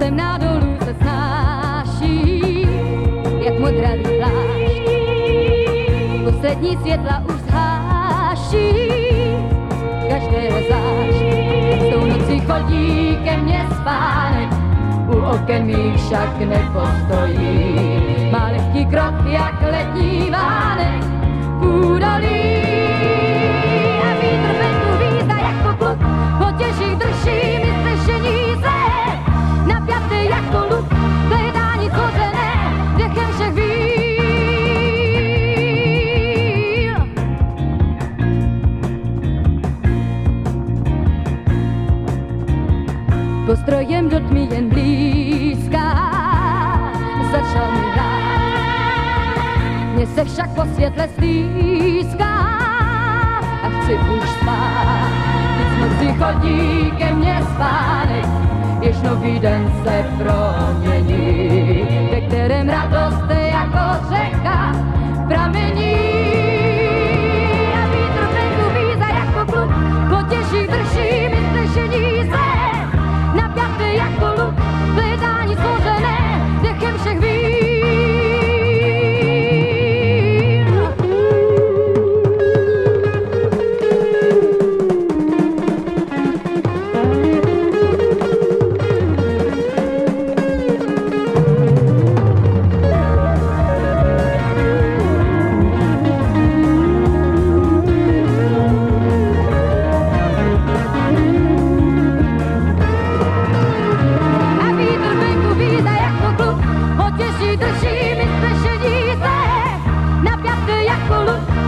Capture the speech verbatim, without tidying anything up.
sem na dolu se snáší, jak modravý plášť. Poslední světla už zháší každého zášť. S tou nocí chodí ke mně spánek, u oken mých však nepostojí. Má lehký krok jak letní vánek v údolí. A vítr venku vízda jako kluk, potěší drží mi slyšení se. Napjatý jako luk, hledání kořené, dechem všech víl. Postrojem do tmy jen blízká, začal mi hrát. Mně se však po světle stýská a chci už spát. Víc noci chodí ke mně spánek, jež nový den se promění, ve kterém radost jako řeka pramení. A vítr venku víza jako kluk, potěší drží mi slyšení se. Napjatý jako luk, hledání stvořené, dechem všech víl. Drží mi slyšení se, napjatý jako luk.